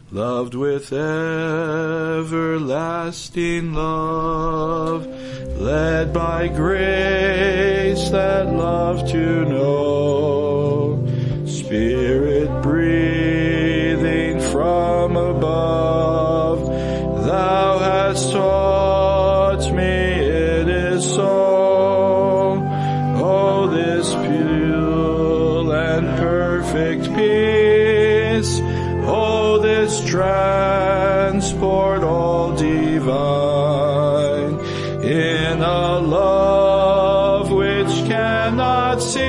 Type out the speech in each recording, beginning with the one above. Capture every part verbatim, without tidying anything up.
loved with everlasting love, led by grace that love to know, Spirit breathing from above, thou hast taught me it is so. Oh, this pure and perfect peace, oh, this transport all divine, in a love which cannot cease,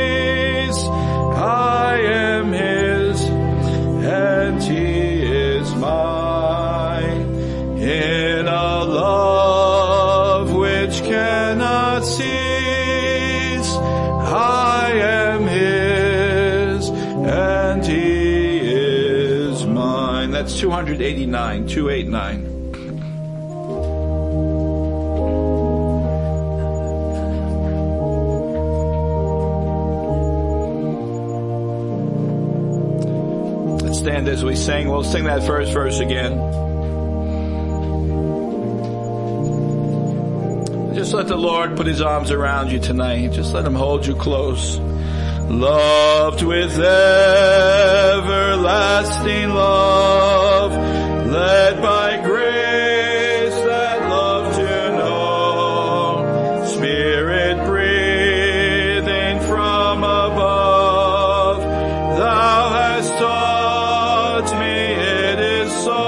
I am his and he is mine. In a love which cannot cease, I am his and he is mine. That's two eighty-nine, two eighty-nine. Let's stand as we sing. We'll sing that first verse again. Just let the Lord put his arms around you tonight. Just let him hold you close. Loved with everlasting love, led by grace that love to know, Spirit breathing from above, thou hast taught me it is so.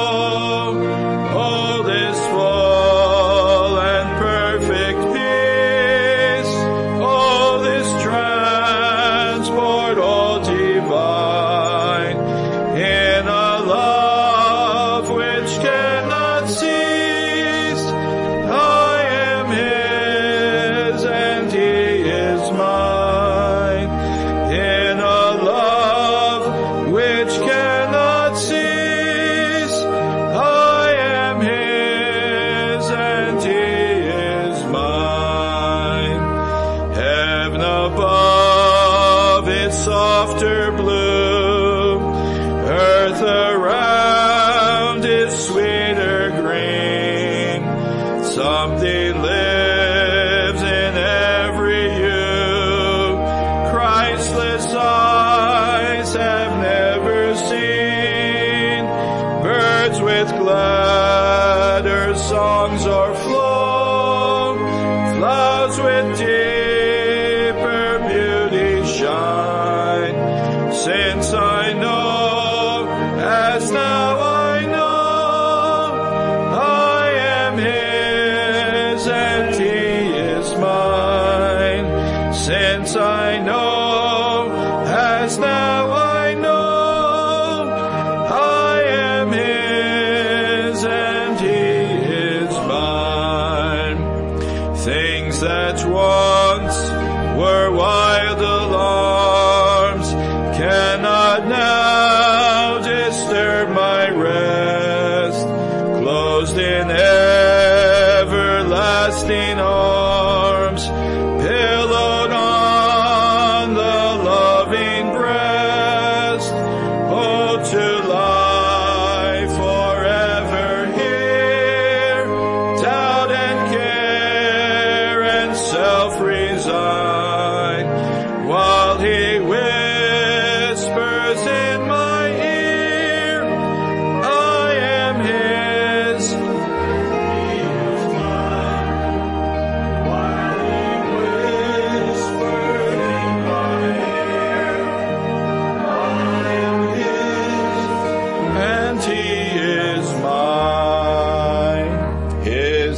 Oh, this full and perfect peace, oh, this transport all divine, in a love which cannot cease, I am his and he is mine. In a love which cannot cease, I am his and he is mine. Heaven above its softer blue, earth around is sweeter green. Something lives in every hue Christless eyes have never seen. Birds with gladder songs are flown, flowers with deeper beauty shine. Since I know, as now I know, I am his and he is mine. Since I know, as now I know, I am his and he is mine. Things that once were wild alarms cannot now disturb my rest, closed in everlasting arms, pillowed on the loving breast. Oh, to lie forever here, doubt and care and self resign, while he whispers in my ear, I am his, he is mine. While he whispers in my ear, I am his, and he is mine. His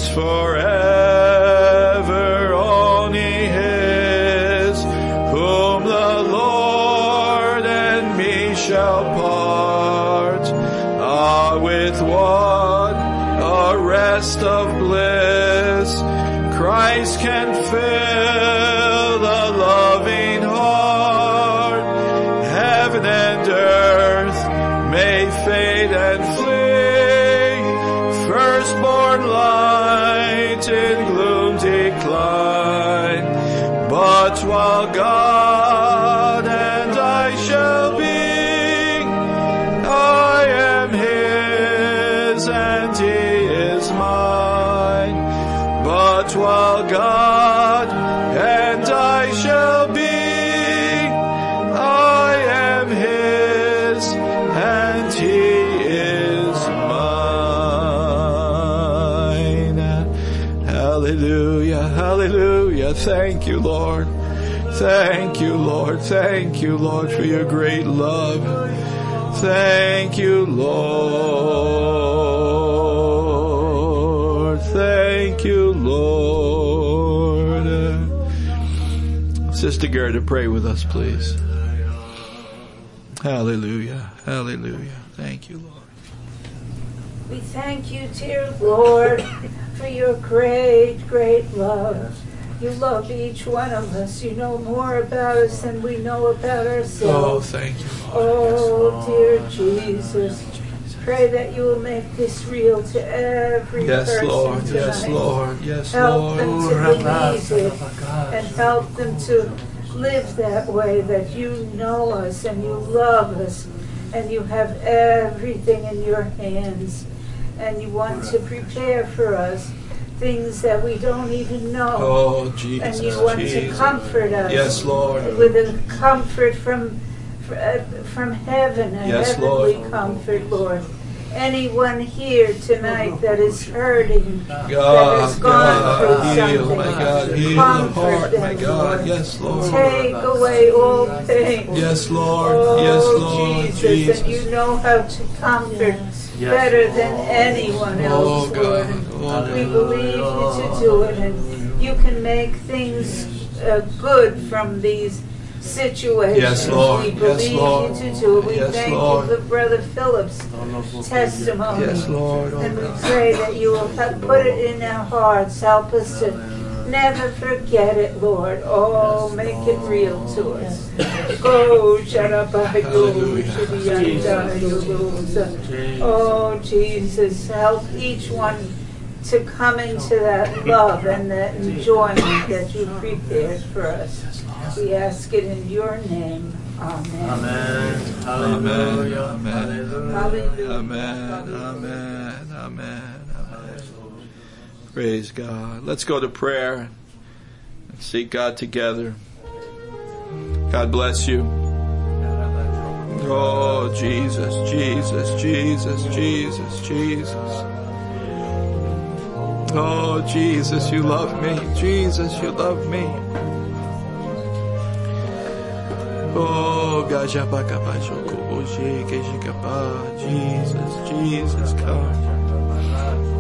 forever, only his, whom the Lord and me shall part. Ah, with what a rest of bliss Christ can fill the loving heart. Heaven and earth may fade and flee, firstborn light in gloom decline, but while God and I shall be, I am Thank you, Lord. Thank you, Lord. Thank you, Lord, for your great love. Thank you, Lord. Thank you, Lord. Sister Gerda, pray with us, please. Hallelujah. Hallelujah. Thank you, Lord. We thank you, dear Lord, for your great, great love. You love each one of us. You know more about us than we know about ourselves. Oh, thank you, Lord. Oh, dear Jesus. Pray that you will make this real to every Yes, person Lord. tonight. Yes, Lord. Yes, Help Lord. them to believe it and help them to live that way, that you know us and you love us and you have everything in your hands and you want to prepare for us things that we don't even know. Oh, Jesus. And you want Jesus. to comfort us. Yes, Lord. With a comfort from from heaven, a Yes, heavenly Lord. comfort, Lord. Anyone here tonight that is hurting, God, that has gone God, through heal, something, my God, heal the comfort heart, them, my God. Lord. Yes, Lord. Take away all pain. Yes, Lord. Oh, Yes, Lord. Jesus, Jesus. and you know how to comfort better than anyone else, Oh, Lord. God. Oh, We God. believe you to do it, and you can make things uh, good from these situations. Yes, Lord. We Yes, believe Lord. you to do it. We Yes, thank Lord. you for Brother Philip's testimony. Yes, Lord. Oh, And we God. pray that you will help put it in our hearts. Help us to never forget it, Lord. Oh, make it real to us. Go, oh, Jesus, help each one to come into that love and that enjoyment that you prepared for us. We ask it in your name. Amen. Amen. Hallelujah. Amen. Hallelujah. Amen. Amen. Amen. Amen. Praise God. Let's go to prayer and seek God together. God bless you. Oh, Jesus, Jesus, Jesus, Jesus, Jesus. Oh, Jesus, you love me. Jesus, you love me. Oh, Jesus, Jesus, God.